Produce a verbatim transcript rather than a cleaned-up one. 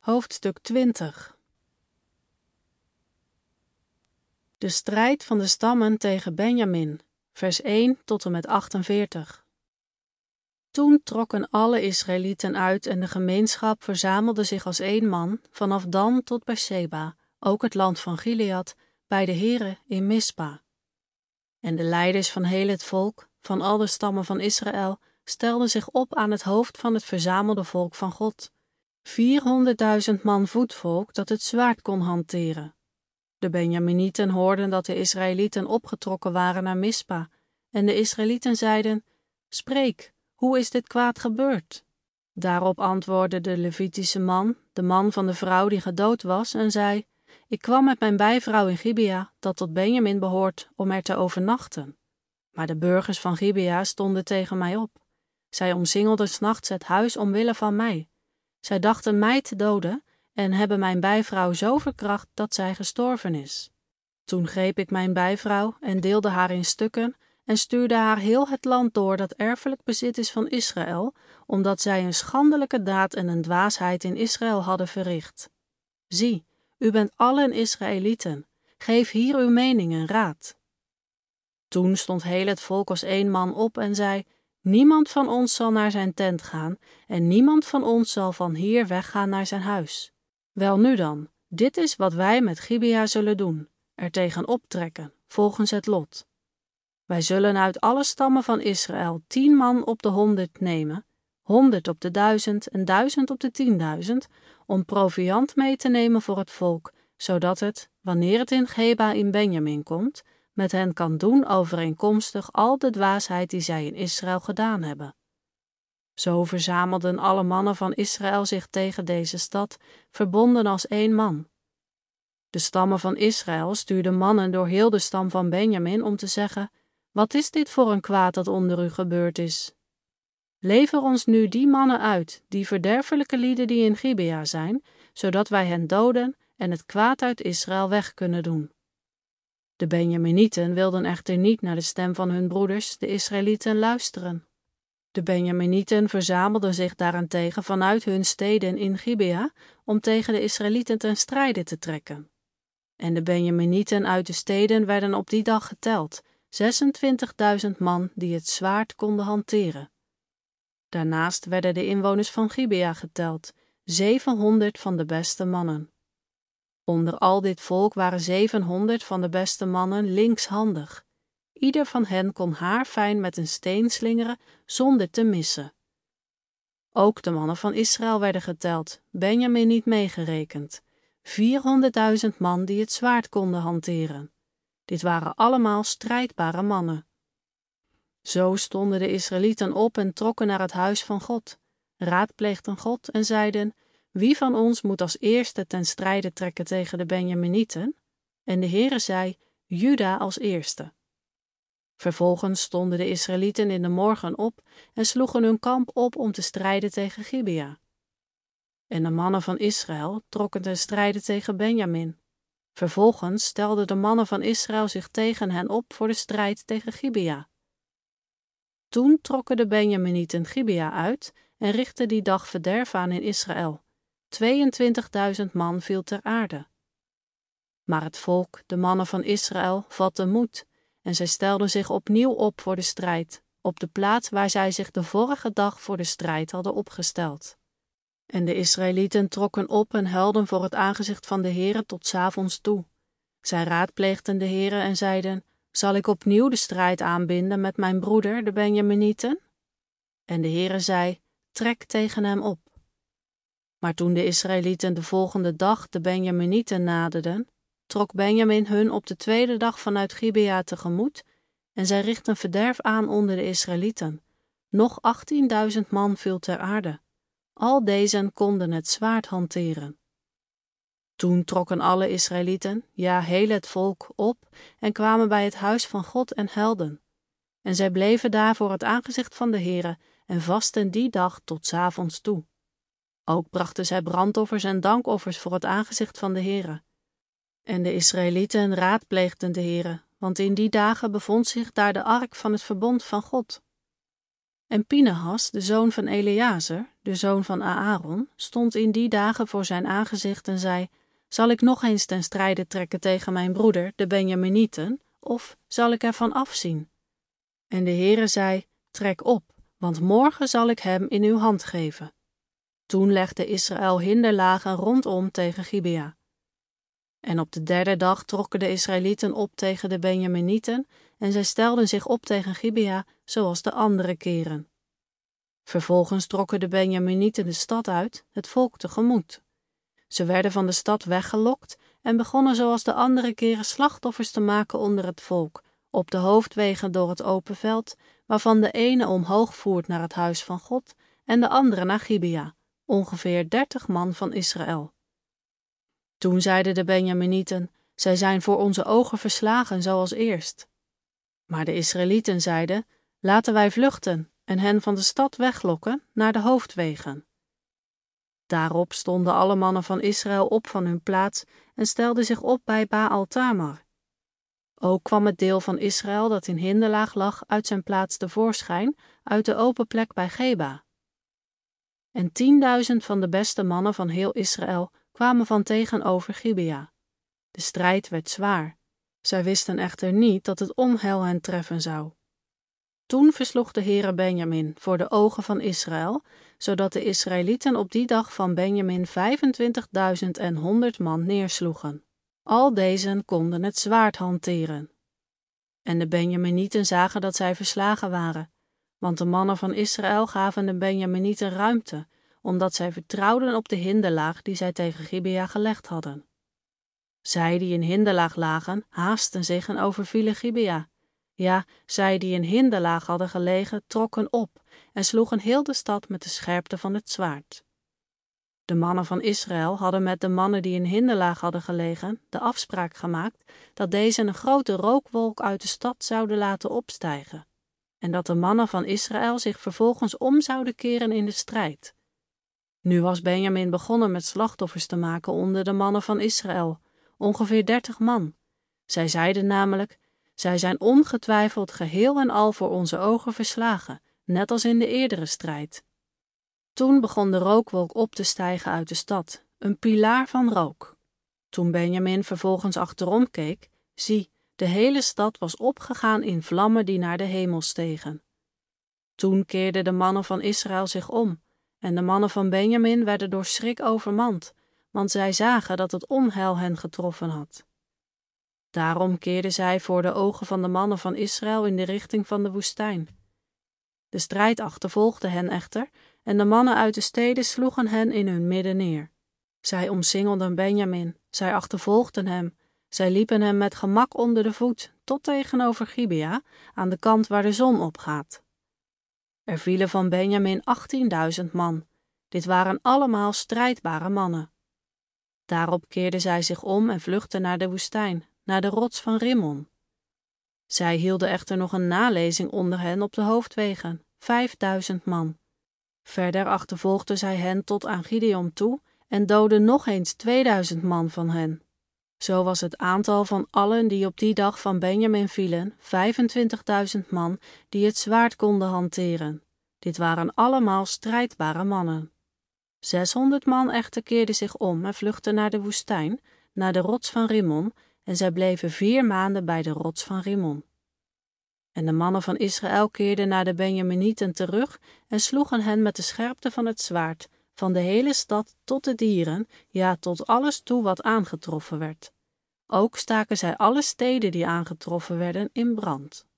Hoofdstuk twintig. De strijd van de stammen tegen Benjamin, vers één tot en met achtenveertig. Toen trokken alle Israëlieten uit en de gemeenschap verzamelde zich als één man, vanaf Dan tot Beersheba, ook het land van Gilead, bij de Here in Mispa. En de leiders van heel het volk, van al de stammen van Israël, stelden zich op aan het hoofd van het verzamelde volk van God. Vierhonderdduizend man voetvolk dat het zwaard kon hanteren. De Benjaminieten hoorden dat de Israëlieten opgetrokken waren naar Mispa, en de Israëlieten zeiden: Spreek, hoe is dit kwaad gebeurd? Daarop antwoordde de Levitische man, de man van de vrouw die gedood was, en zei: Ik kwam met mijn bijvrouw in Gibea, dat tot Benjamin behoort, om er te overnachten. Maar de burgers van Gibea stonden tegen mij op. Zij omsingelden 's nachts het huis omwille van mij. Zij dachten mij te doden en hebben mijn bijvrouw zo verkracht dat zij gestorven is. Toen greep ik mijn bijvrouw en deelde haar in stukken en stuurde haar heel het land door dat erfelijk bezit is van Israël, omdat zij een schandelijke daad en een dwaasheid in Israël hadden verricht. Zie, u bent allen Israëlieten. Geef hier uw mening en raad. Toen stond heel het volk als één man op en zei: Niemand van ons zal naar zijn tent gaan en niemand van ons zal van hier weggaan naar zijn huis. Welnu dan, dit is wat wij met Gibea zullen doen, er tegen optrekken, volgens het lot. Wij zullen uit alle stammen van Israël tien man op de honderd nemen, honderd op de duizend en duizend op de tienduizend, om proviand mee te nemen voor het volk, zodat het, wanneer het in Geba in Benjamin komt, met hen kan doen overeenkomstig al de dwaasheid die zij in Israël gedaan hebben. Zo verzamelden alle mannen van Israël zich tegen deze stad, verbonden als één man. De stammen van Israël stuurden mannen door heel de stam van Benjamin om te zeggen: Wat is dit voor een kwaad dat onder u gebeurd is? Lever ons nu die mannen uit, die verderfelijke lieden die in Gibea zijn, zodat wij hen doden en het kwaad uit Israël weg kunnen doen. De Benjaminieten wilden echter niet naar de stem van hun broeders, de Israëlieten, luisteren. De Benjaminieten verzamelden zich daarentegen vanuit hun steden in Gibea om tegen de Israëlieten ten strijde te trekken. En de Benjaminieten uit de steden werden op die dag geteld, zesentwintigduizend man die het zwaard konden hanteren. Daarnaast werden de inwoners van Gibea geteld, zevenhonderd van de beste mannen. Onder al dit volk waren zevenhonderd van de beste mannen linkshandig. Ieder van hen kon haarfijn met een steen slingeren zonder te missen. Ook de mannen van Israël werden geteld, Benjamin niet meegerekend. vierhonderdduizend man die het zwaard konden hanteren. Dit waren allemaal strijdbare mannen. Zo stonden de Israëlieten op en trokken naar het huis van God, raadpleegden God en zeiden: Wie van ons moet als eerste ten strijde trekken tegen de Benjaminieten? En de Heere zei: Juda als eerste. Vervolgens stonden de Israëlieten in de morgen op en sloegen hun kamp op om te strijden tegen Gibea. En de mannen van Israël trokken ten strijde tegen Benjamin. Vervolgens stelden de mannen van Israël zich tegen hen op voor de strijd tegen Gibea. Toen trokken de Benjaminieten Gibea uit en richtten die dag verderf aan in Israël. Tweeëntwintigduizend man viel ter aarde. Maar het volk, de mannen van Israël, vatte moed en zij stelden zich opnieuw op voor de strijd, op de plaats waar zij zich de vorige dag voor de strijd hadden opgesteld. En de Israëlieten trokken op en huilden voor het aangezicht van de Heere tot 's avonds toe. Zij raadpleegden de Heere en zeiden: Zal ik opnieuw de strijd aanbinden met mijn broeder, de Benjaminieten? En de Heere zei: Trek tegen hem op. Maar toen de Israëlieten de volgende dag de Benjaminieten naderden, trok Benjamin hun op de tweede dag vanuit Gibea tegemoet, en zij richtten verderf aan onder de Israëlieten. Nog achttienduizend man viel ter aarde. Al dezen konden het zwaard hanteren. Toen trokken alle Israëlieten, ja heel het volk, op en kwamen bij het huis van God en huilden. En zij bleven daar voor het aangezicht van de Heere en vasten die dag tot 's avonds toe. Ook brachten zij brandoffers en dankoffers voor het aangezicht van de Heere. En de Israëlieten raadpleegden de Heere, want in die dagen bevond zich daar de ark van het verbond van God. En Pinehas, de zoon van Eleazer, de zoon van Aaron, stond in die dagen voor zijn aangezicht en zei: Zal ik nog eens ten strijde trekken tegen mijn broeder, de Benjaminieten, of zal ik ervan afzien? En de Heere zei: Trek op, want morgen zal ik hem in uw hand geven. Toen legde Israël hinderlagen rondom tegen Gibea. En op de derde dag trokken de Israëlieten op tegen de Benjaminieten, en zij stelden zich op tegen Gibea, zoals de andere keren. Vervolgens trokken de Benjaminieten de stad uit, het volk tegemoet. Ze werden van de stad weggelokt en begonnen zoals de andere keren slachtoffers te maken onder het volk, op de hoofdwegen door het open veld, waarvan de ene omhoog voert naar het huis van God en de andere naar Gibea, ongeveer dertig man van Israël. Toen zeiden de Benjaminieten: Zij zijn voor onze ogen verslagen zoals eerst. Maar de Israëlieten zeiden: Laten wij vluchten en hen van de stad weglokken naar de hoofdwegen. Daarop stonden alle mannen van Israël op van hun plaats en stelden zich op bij Baal Tamar. Ook kwam het deel van Israël dat in hinderlaag lag uit zijn plaats tevoorschijn, uit de open plek bij Geba. En tienduizend van de beste mannen van heel Israël kwamen van tegenover Gibea. De strijd werd zwaar. Zij wisten echter niet dat het onheil hen treffen zou. Toen versloeg de Heere Benjamin voor de ogen van Israël, zodat de Israëlieten op die dag van Benjamin vijfentwintigduizend en honderd man neersloegen. Al deze konden het zwaard hanteren. En de Benjaminieten zagen dat zij verslagen waren, want de mannen van Israël gaven de Benjaminieten ruimte, omdat zij vertrouwden op de hinderlaag die zij tegen Gibea gelegd hadden. Zij die in hinderlaag lagen, haastten zich en overvielen Gibea. Ja, zij die in hinderlaag hadden gelegen, trokken op en sloegen heel de stad met de scherpte van het zwaard. De mannen van Israël hadden met de mannen die in hinderlaag hadden gelegen de afspraak gemaakt dat deze een grote rookwolk uit de stad zouden laten opstijgen, en dat de mannen van Israël zich vervolgens om zouden keren in de strijd. Nu was Benjamin begonnen met slachtoffers te maken onder de mannen van Israël, ongeveer dertig man. Zij zeiden namelijk: Zij zijn ongetwijfeld geheel en al voor onze ogen verslagen, net als in de eerdere strijd. Toen begon de rookwolk op te stijgen uit de stad, een pilaar van rook. Toen Benjamin vervolgens achterom keek, zie, de hele stad was opgegaan in vlammen die naar de hemel stegen. Toen keerden de mannen van Israël zich om, en de mannen van Benjamin werden door schrik overmand, want zij zagen dat het onheil hen getroffen had. Daarom keerden zij voor de ogen van de mannen van Israël in de richting van de woestijn. De strijd achtervolgde hen echter, en de mannen uit de steden sloegen hen in hun midden neer. Zij omsingelden Benjamin, zij achtervolgden hem, zij liepen hem met gemak onder de voet, tot tegenover Gibea, aan de kant waar de zon opgaat. Er vielen van Benjamin achttienduizend man. Dit waren allemaal strijdbare mannen. Daarop keerden zij zich om en vluchtten naar de woestijn, naar de rots van Rimmon. Zij hielden echter nog een nalezing onder hen op de hoofdwegen, vijfduizend man. Verder achtervolgden zij hen tot aan Gideon toe en doodden nog eens tweeduizend man van hen. Zo was het aantal van allen die op die dag van Benjamin vielen, vijfentwintigduizend man die het zwaard konden hanteren. Dit waren allemaal strijdbare mannen. Zeshonderd man echter keerden zich om en vluchtten naar de woestijn, naar de rots van Rimmon, en zij bleven vier maanden bij de rots van Rimmon. En de mannen van Israël keerden naar de Benjaminieten terug en sloegen hen met de scherpte van het zwaard, van de hele stad tot de dieren, ja, tot alles toe wat aangetroffen werd. Ook staken zij alle steden die aangetroffen werden in brand.